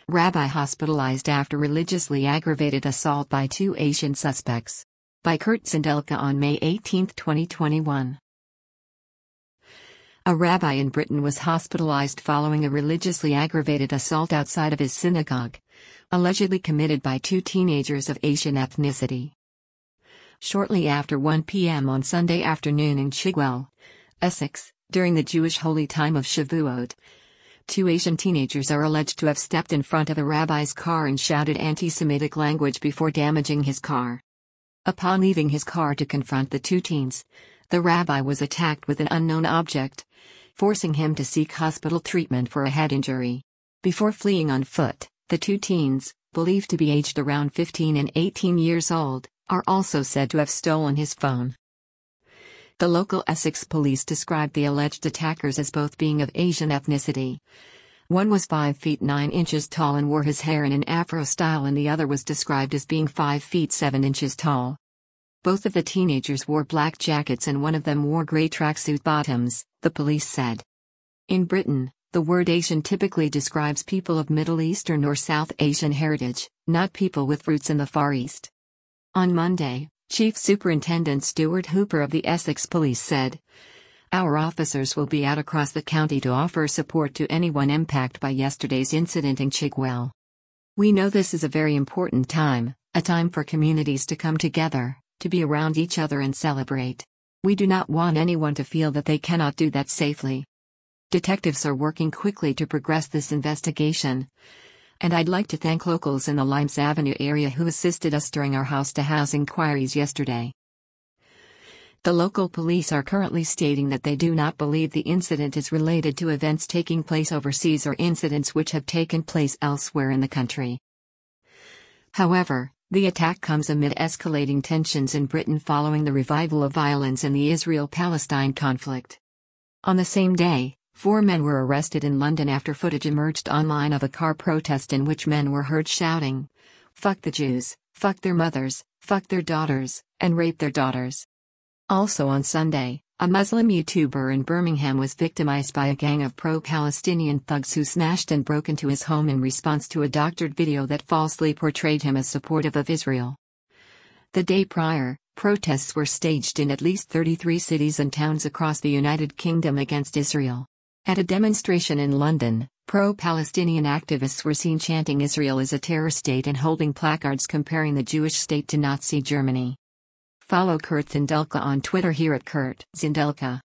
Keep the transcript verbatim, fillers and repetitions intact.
Rabbi hospitalized after religiously aggravated assault by two Asian suspects. By Kurt Zindelka on May eighteenth, twenty twenty-one. A rabbi in Britain was hospitalized following a religiously aggravated assault outside of his synagogue, allegedly committed by two teenagers of Asian ethnicity. Shortly after one p m on Sunday afternoon in Chigwell, Essex, during the Jewish holy time of Shavuot, two Asian teenagers are alleged to have stepped in front of a rabbi's car and shouted anti-Semitic language before damaging his car. Upon leaving his car to confront the two teens, the rabbi was attacked with an unknown object, forcing him to seek hospital treatment for a head injury. Before fleeing on foot, the two teens, believed to be aged around fifteen and eighteen years old, are also said to have stolen his phone. The local Essex police described the alleged attackers as both being of Asian ethnicity. One was five feet nine inches tall and wore his hair in an afro style, and the other was described as being five feet seven inches tall. Both of the teenagers wore black jackets and one of them wore gray tracksuit bottoms, the police said. In Britain, the word Asian typically describes people of Middle Eastern or South Asian heritage, not people with roots in the Far East. On Monday, Chief Superintendent Stuart Hooper of the Essex Police said, "Our officers will be out across the county to offer support to anyone impacted by yesterday's incident in Chigwell. We know this is a very important time, a time for communities to come together, to be around each other and celebrate. We do not want anyone to feel that they cannot do that safely. Detectives are working quickly to progress this investigation. And I'd like to thank locals in the Limes Avenue area who assisted us during our house-to-house inquiries yesterday." The local police are currently stating that they do not believe the incident is related to events taking place overseas or incidents which have taken place elsewhere in the country. However, the attack comes amid escalating tensions in Britain following the revival of violence in the Israel-Palestine conflict. On the same day, four men were arrested in London after footage emerged online of a car protest in which men were heard shouting, "Fuck the Jews, fuck their mothers, fuck their daughters, and rape their daughters." Also on Sunday, a Muslim YouTuber in Birmingham was victimized by a gang of pro-Palestinian thugs who smashed and broke into his home in response to a doctored video that falsely portrayed him as supportive of Israel. The day prior, protests were staged in at least thirty-three cities and towns across the United Kingdom against Israel. At a demonstration in London, pro-Palestinian activists were seen chanting Israel is a terror state and holding placards comparing the Jewish state to Nazi Germany. Follow Kurt Zindelka on Twitter here at Kurt Zindelka.